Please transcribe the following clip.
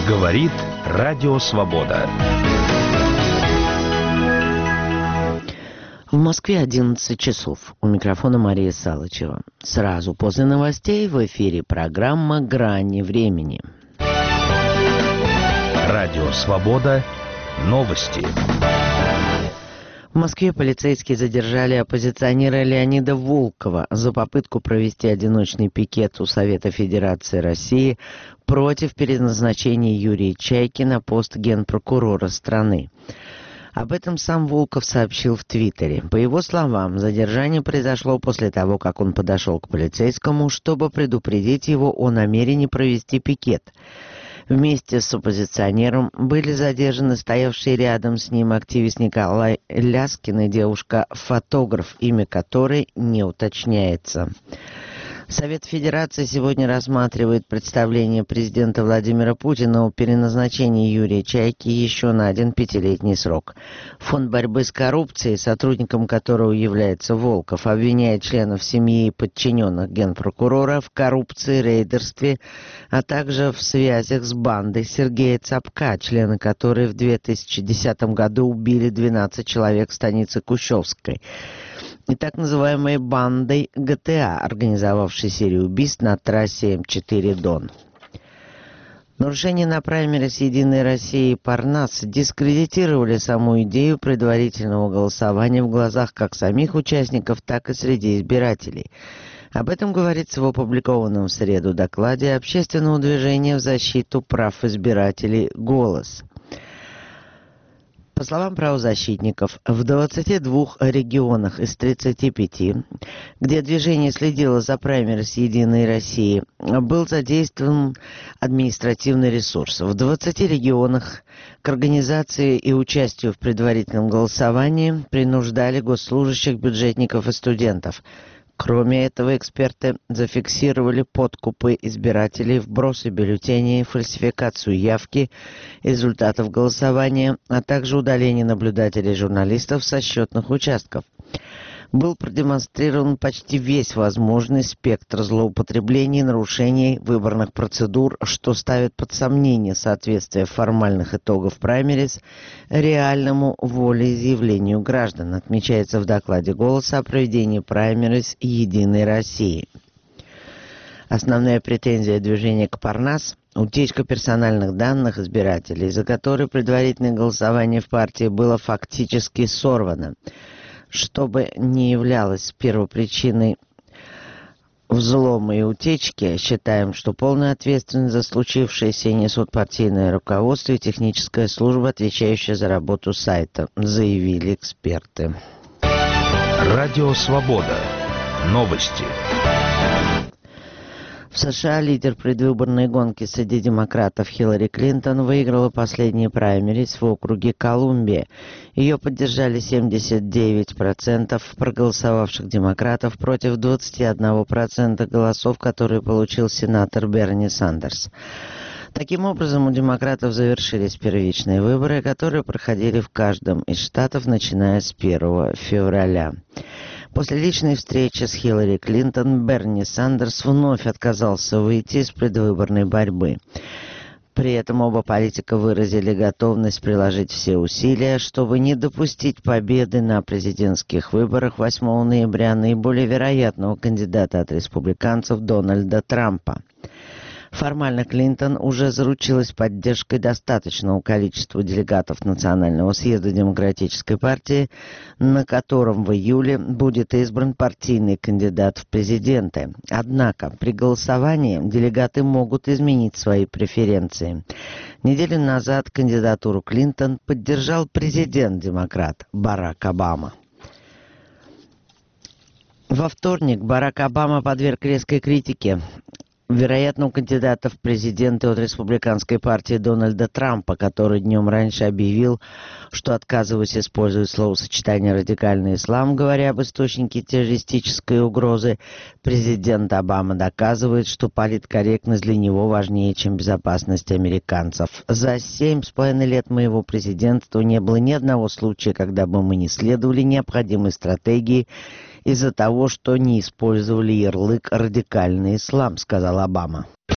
Говорит Радио Свобода. В Москве 11 часов. У микрофона Мария Салычева. Сразу после новостей в эфире программа «Грани времени». Радио Свобода. Новости. В Москве полицейские задержали оппозиционера Леонида Волкова за попытку провести одиночный пикет у Совета Федерации России против переназначения Юрия Чайки на пост генпрокурора страны. Об этом сам Волков сообщил в Твиттере. По его словам, задержание произошло после того, как он подошел к полицейскому, чтобы предупредить его о намерении провести пикет. Вместе с оппозиционером были задержаны стоявшие рядом с ним активист Николай Ляскин и девушка-фотограф, имя которой не уточняется. Совет Федерации сегодня рассматривает представление президента Владимира Путина о переназначении Юрия Чайки еще на один пятилетний срок. Фонд борьбы с коррупцией, сотрудником которого является Волков, обвиняет членов семьи и подчиненных генпрокурора в коррупции, рейдерстве, а также в связях с бандой Сергея Цапка, члены которой в 2010 году убили 12 человек в станице Кущевской, и так называемой бандой ГТА, организовавшей серию убийств на трассе М4 Дон. Нарушения на праймерис «Единой России» и Парнас дискредитировали саму идею предварительного голосования в глазах как самих участников, так и среди избирателей. Об этом говорится в опубликованном в среду докладе общественного движения в защиту прав избирателей «Голос». По словам правозащитников, в 22 регионах из 35, где движение следило за праймерис «Единой России», был задействован административный ресурс. В 20 регионах к организации и участию в предварительном голосовании принуждали госслужащих, бюджетников и студентов. Кроме этого, эксперты зафиксировали подкупы избирателей, вбросы бюллетеней, фальсификацию явки, результатов голосования, а также удаление наблюдателей и журналистов со счетных участков. Был продемонстрирован почти весь возможный спектр злоупотреблений и нарушений выборных процедур, что ставит под сомнение соответствие формальных итогов праймерис реальному волеизъявлению граждан, отмечается в докладе «Голоса» о проведении праймерис «Единой России». Основная претензия движения к Парнас – утечка персональных данных избирателей, за которые предварительное голосование в партии было фактически сорвано. Что бы ни являлось первопричиной взлома и утечки, считаем, что полную ответственность за случившееся несут партийное руководство и техническая служба, отвечающая за работу сайта, заявили эксперты. Радио Свобода. Новости. В США лидер предвыборной гонки среди демократов Хиллари Клинтон выиграла последние праймерис в округе Колумбия. Ее поддержали 79% проголосовавших демократов против 21% голосов, которые получил сенатор Берни Сандерс. Таким образом, у демократов завершились первичные выборы, которые проходили в каждом из штатов, начиная с 1 февраля. После личной встречи с Хиллари Клинтон Берни Сандерс вновь отказался выйти из предвыборной борьбы. При этом оба политика выразили готовность приложить все усилия, чтобы не допустить победы на президентских выборах 8 ноября наиболее вероятного кандидата от республиканцев Дональда Трампа. Формально Клинтон уже заручилась поддержкой достаточного количества делегатов Национального съезда Демократической партии, на котором в июле будет избран партийный кандидат в президенты. Однако при голосовании делегаты могут изменить свои преференции. Неделю назад кандидатуру Клинтон поддержал президент-демократ Барак Обама. Во вторник Барак Обама подверг резкой критике вероятного кандидата в президенты от республиканской партии Дональда Трампа, который днем раньше объявил, что отказываясь использовать словосочетание «радикальный ислам», говоря об источнике террористической угрозы, президент Обама доказывает, что политкорректность для него важнее, чем безопасность американцев. За 7,5 лет моего президентства не было ни одного случая, когда бы мы не следовали необходимой стратегии из-за того, что не использовали ярлык «радикальный ислам», сказал Обама.